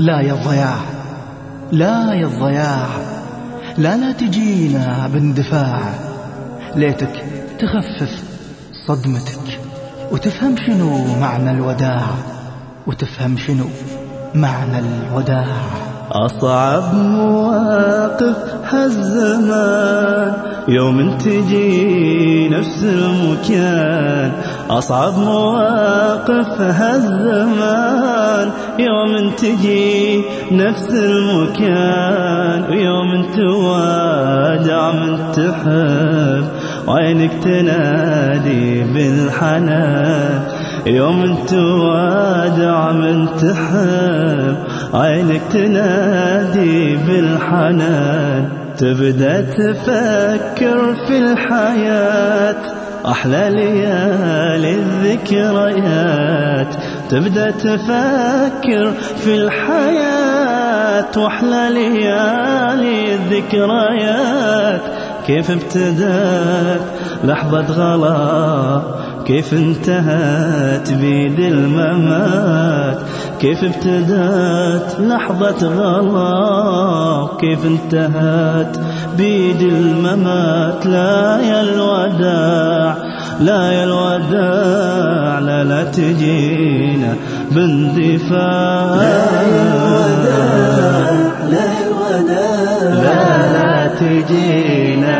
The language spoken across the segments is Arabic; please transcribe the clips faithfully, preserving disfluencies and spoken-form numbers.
لا يا الضياع، لا يا الضياع، لا لا تجينا باندفاع. ليتك تخفف صدمتك وتفهم شنو معنى الوداع، وتفهم شنو معنى الوداع. أصعب مواقف هالزمان يوم تجي نفس المكان، أصعب مواقف هالزمان يوم تجي نفس المكان، ويوم توادع من تحب وعينك تنادي بالحنان، يوم توادع من تحب عينك تنادي بالحنان. تبدأ تفكر في الحياة أحلى ليالي الذكريات، تبدأ تفكر في الحياة وأحلى ليالي الذكريات. كيف ابتدت لحظة غلا، كيف انتهت بيد الممات، كيف ابتدت لحظة غلا، كيف انتهت بيد الممات. لا يا الوداع، لا يا الوداع، لا لا تجينا باندفاع. لا يا الوداع، لا يا الوداع، لا لا تجينا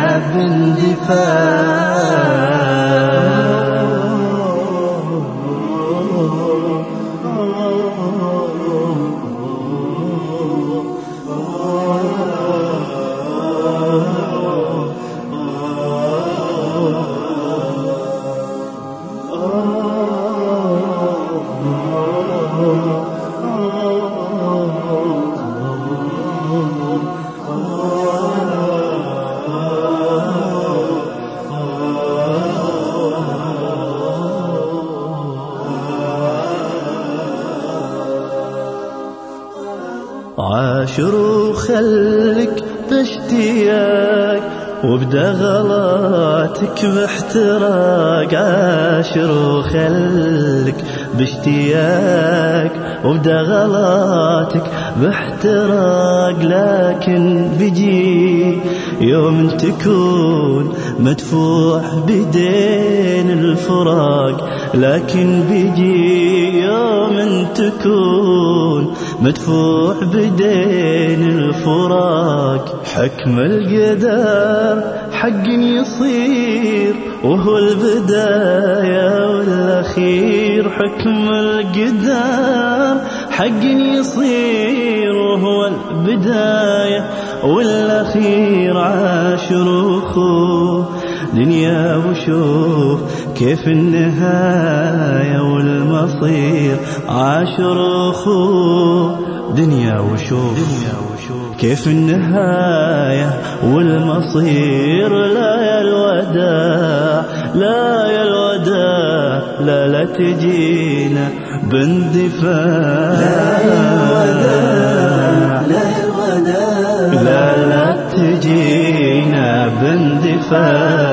باندفاع. عاشر وخلك باشتياق وابدأ غلاتك باحتراق، عاشر وخلك باشتياق وابدأ غلاتك باحتراق. لكن بيجي يوم تكون مدفوع بدين الفراق، لكن بيجي يوم تكون مدفوع بدين الفراق. حكم القدر حق يصير وهو البداية والأخير، حكم القدر حق يصير وهو البداية والأخير. عاشر أخوه دنيا وشوف كيف النهاية والمصير، عاشر أخوه دنيا وشوف كيف النهاية والمصير. لا يا الوداع، لا يا الوداع، لا لا تجينا باندفاع. لا يا الوداع، لا يا الوداع، لا لا تجينا باندفاع.